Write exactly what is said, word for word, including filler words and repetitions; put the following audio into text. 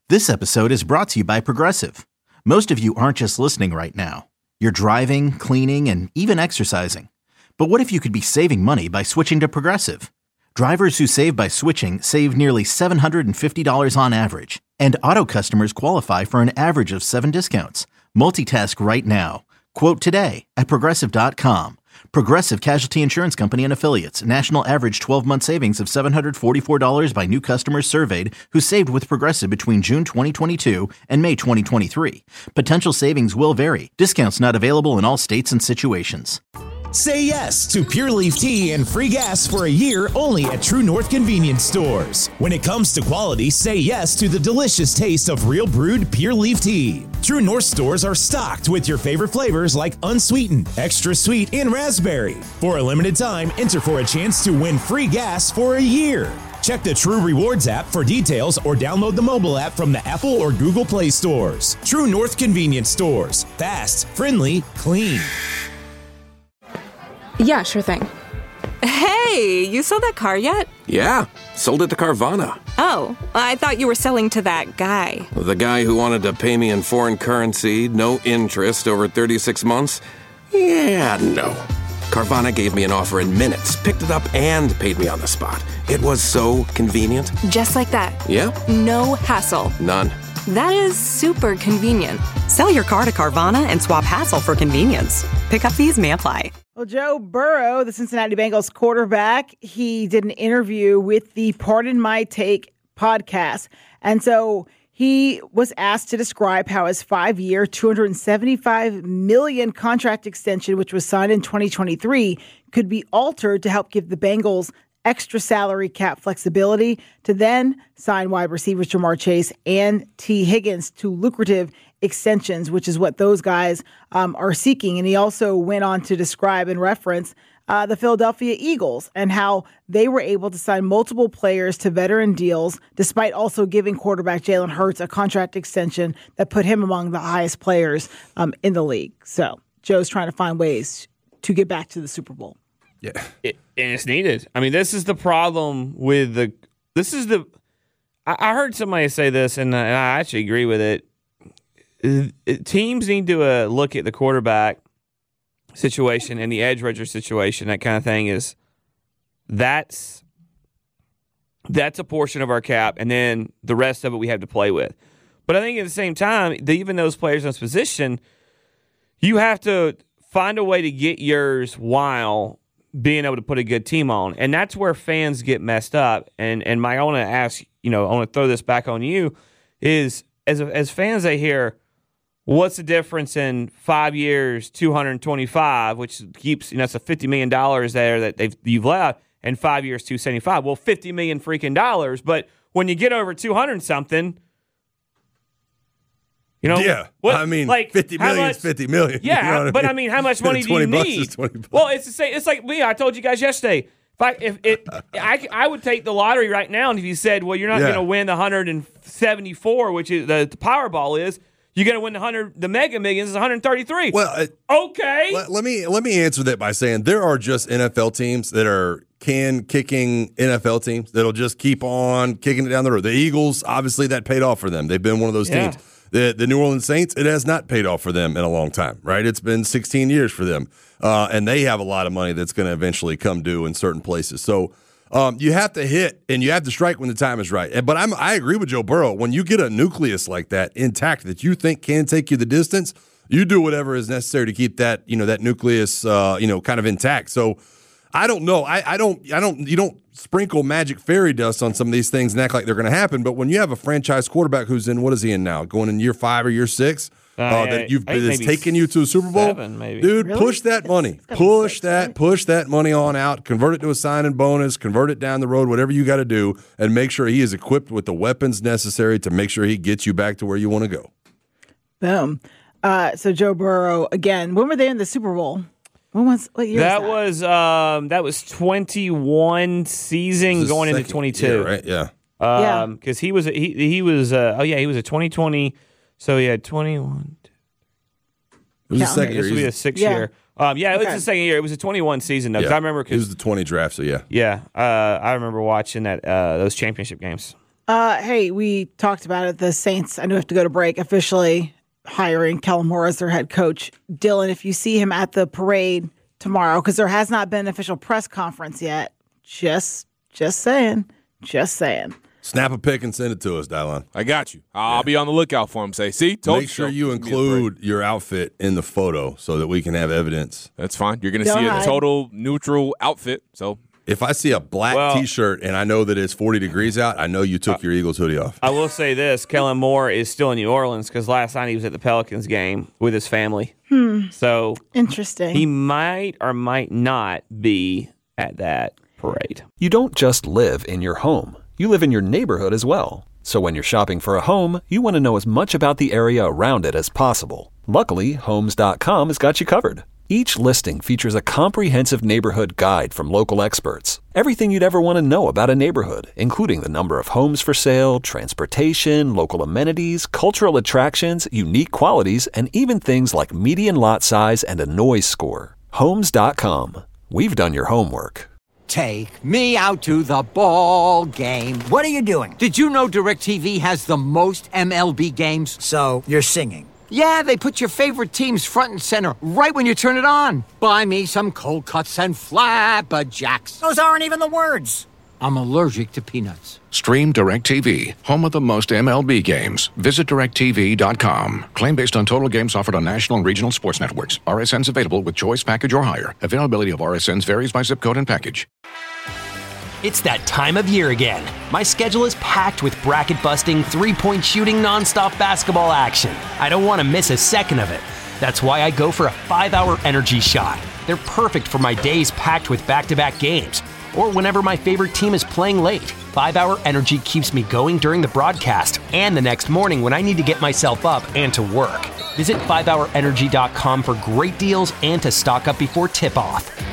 This episode is brought to you by Progressive. Most of you aren't just listening right now. You're driving, cleaning, and even exercising. But what if you could be saving money by switching to Progressive? Drivers who save by switching save nearly seven hundred fifty dollars on average. And auto customers qualify for an average of seven discounts. Multitask right now. Quote today at Progressive dot com. Progressive Casualty Insurance Company and Affiliates. National average twelve-month savings of seven hundred forty-four dollars by new customers surveyed who saved with Progressive between June twenty twenty-two and May twenty twenty-three. Potential savings will vary. Discounts not available in all states and situations. Say yes to Pure Leaf Tea and free gas for a year only at True North Convenience Stores. When it comes to quality, say yes to the delicious taste of real brewed Pure Leaf Tea. True North stores are stocked with your favorite flavors like unsweetened, extra sweet, and raspberry. For a limited time, enter for a chance to win free gas for a year. Check the True Rewards app for details or download the mobile app from the Apple or Google Play stores. True North Convenience Stores. Fast, friendly, clean. Yeah, sure thing. Hey, you sold that car yet? Yeah, sold it to Carvana. Oh, I thought you were selling to that guy. The guy who wanted to pay me in foreign currency, no interest, over thirty-six months? Yeah, no. Carvana gave me an offer in minutes, picked it up, and paid me on the spot. It was so convenient. Just like that. Yep. No hassle. None. That is super convenient. Sell your car to Carvana and swap hassle for convenience. Pickup fees may apply. Well, Joe Burrow, the Cincinnati Bengals quarterback, he did an interview with the Pardon My Take podcast. And so he was asked to describe how his five-year, two hundred seventy-five million dollars contract extension, which was signed in twenty twenty-three, could be altered to help give the Bengals extra salary cap flexibility to then sign wide receivers Jamar Chase and T. Higgins to lucrative extensions, which is what those guys um, are seeking. And he also went on to describe and reference uh, the Philadelphia Eagles and how they were able to sign multiple players to veteran deals, despite also giving quarterback Jalen Hurts a contract extension that put him among the highest players um, in the league. So Joe's trying to find ways to get back to the Super Bowl. Yeah, it, and it's needed. I mean, this is the problem with the. This is the. I, I heard somebody say this, and, uh, and I actually agree with it. It, it teams need to uh, look at the quarterback situation and the edge rusher situation. That kind of thing is. That's. That's a portion of our cap, and then the rest of it we have to play with. But I think at the same time, the, even those players in this position, you have to find a way to get yours while being able to put a good team on. And that's where fans get messed up. And and Mike, I want to ask, you know, I want to throw this back on you, is as as fans they hear, what's the difference in five years, two hundred twenty-five, which keeps, you know, it's a fifty million dollars there that they've you've left, and five years, two hundred seventy-five. Well, fifty million dollars freaking dollars. But when you get over two hundred something, you know, yeah, what, I mean, like fifty million much, is fifty million. Yeah, you know what but I mean? I mean, how much money do you bucks need? Is twenty bucks. Well, it's the same. It's like me. I told you guys yesterday. If I if it, I, I would take the lottery right now, and if you said, well, you're not Yeah. going to win the one hundred seventy-four, which is the, the Powerball is, you're going to win the hundred. The Mega Millions is one hundred thirty-three. Well, uh, okay. Let, let me let me answer that by saying there are just N F L teams that are can kicking N F L teams that'll just keep on kicking it down the road. The Eagles, obviously, that paid off for them. They've been one of those Yeah. teams. The the New Orleans Saints, it has not paid off for them in a long time, right? It's been sixteen years for them, uh, and they have a lot of money that's going to eventually come due in certain places. So um, you have to hit and you have to strike when the time is right. But I'm, I agree with Joe Burrow. When you get a nucleus like that intact that you think can take you the distance, you do whatever is necessary to keep that you know that nucleus uh, you know kind of intact. So I don't know. I, I don't. I don't. You don't sprinkle magic fairy dust on some of these things and act like they're going to happen. But when you have a franchise quarterback who's in, what is he in now? Going in year five or year six, uh, uh, yeah, that you've I think that's maybe taken you to a Super Bowl, seven, maybe. dude. Really? Push that money. Push six, that. right? Push that money on out. Convert it to a signing bonus. Convert it down the road. Whatever you got to do, and make sure he is equipped with the weapons necessary to make sure he gets you back to where you want to go. Boom. Uh, so Joe Burrow, again, when were they in the Super Bowl? When was, what year That was that? was um that was twenty-one season This going into second twenty-two, year, right? Yeah. Yeah. Um, because he was a, he he was uh oh yeah he was a twenty twenty, so he had twenty-one. It was the Counting second it. year. This would be He a was- six Yeah. year. Um, yeah, it was Okay. the second year. It was a twenty-one season though. 'cause yeah. I remember It was because the twenty draft. So yeah. yeah, uh, I remember watching that uh those championship games. Uh, hey, we talked about it. The Saints, I know we have to go to break, officially hiring Kellen Moore as their head coach. Dylan, if you see him at the parade tomorrow, because there has not been an official press conference yet, just just saying, just saying. Snap a pic and send it to us, Dylan. I got you. I'll yeah. be on the lookout for him. Say, see, told Make sure you include your outfit in the photo so that we can have evidence. That's fine. You're going to see a total neutral outfit, so... If I see a black well, T-shirt and I know that it's forty degrees out, I know you took uh, your Eagles hoodie off. I will say this. Kellen Moore is still in New Orleans because last night he was at the Pelicans game with his family. Hmm. So interesting. He might or might not be at that parade. You don't just live in your home. You live in your neighborhood as well. So when you're shopping for a home, you want to know as much about the area around it as possible. Luckily, Homes dot com has got you covered. Each listing features a comprehensive neighborhood guide from local experts. Everything you'd ever want to know about a neighborhood, including the number of homes for sale, transportation, local amenities, cultural attractions, unique qualities, and even things like median lot size and a noise score. Homes dot com. We've done your homework. Take me out to the ball game. What are you doing? Did you know DirecTV has the most M L B games? So, you're singing. Yeah, they put your favorite teams front and center right when you turn it on. Buy me some cold cuts and flapjacks. Those aren't even the words. I'm allergic to peanuts. Stream DirecTV, home of the most M L B games. Visit direct T V dot com. Claim based on total games offered on national and regional sports networks. R S Ns available with choice package or higher. Availability of R S Ns varies by zip code and package. It's that time of year again. My schedule is packed with bracket-busting, three-point shooting, nonstop basketball action. I don't want to miss a second of it. That's why I go for a five-hour energy shot. They're perfect for my days packed with back-to-back games, or whenever my favorite team is playing late. five-hour energy keeps me going during the broadcast and the next morning when I need to get myself up and to work. Visit five hour energy dot com for great deals and to stock up before tip-off.